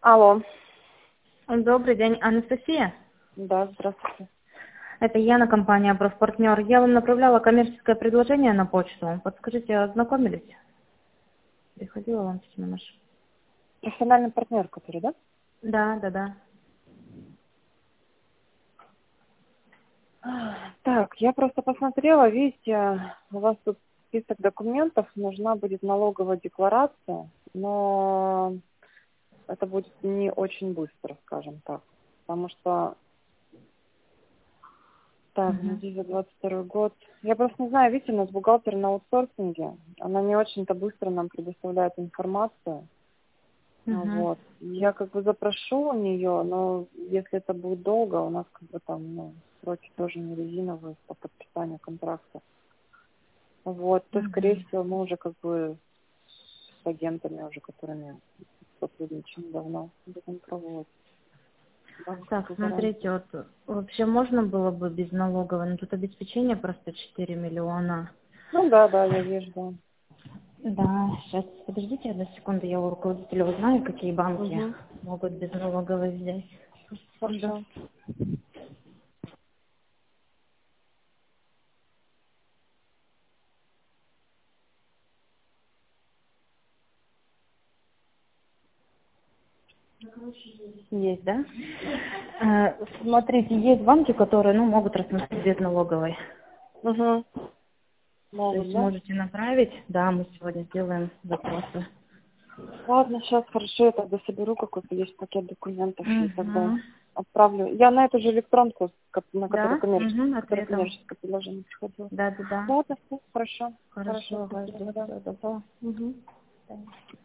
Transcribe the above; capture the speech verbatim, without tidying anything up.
Алло. Добрый день, Анастасия. Да, здравствуйте. Это Яна, компания «Профпартнер». Я вам направляла коммерческое предложение на почту. Подскажите, ознакомились? Приходила вам письмо наше? Профессиональный партнер, который, да? Да, да, да. Так, я просто посмотрела, видите, у вас тут список документов, нужна будет налоговая декларация, но это будет не очень быстро, скажем так, потому что, так, Угу. за двадцать второй год, я просто не знаю, видите, у нас бухгалтер на аутсорсинге, она не очень-то быстро нам предоставляет информацию. Ну Угу. вот. Я как бы запрошу у нее, но если это будет долго, у нас как бы там, ну, сроки тоже не резиновые по подписанию контракта. Вот, то, скорее Угу. всего, мы уже как бы с агентами уже, которыми сотрудничаем давно, будем пробовать Так, банковскую смотрите, гарантию. вот вообще можно было бы без налоговой, но тут обеспечение просто четыре миллиона. Ну да, да, я вижу, да. Да, сейчас, подождите одну секунду, я у руководителя узнаю, какие банки Угу. могут без налоговой взять. Секунду. Хорошо. Есть, да? Э, Смотрите, есть банки, которые, ну, могут рассмотреть без налоговой. Угу. То Могут, есть да? можете направить. Да, мы сегодня сделаем запросы. Ладно, сейчас хорошо, я тогда соберу какой-то есть пакет документов и тогда Угу. отправлю. Я на эту же электронку, ко- на которую Да? коммерческое, Угу, с которой ответом. коммерческое предложение приходило. Да, да, да. Ладно, все, хорошо. Хорошо, Хорошо, ага, спасибо, жду. да. Всего доброго. Угу. Да.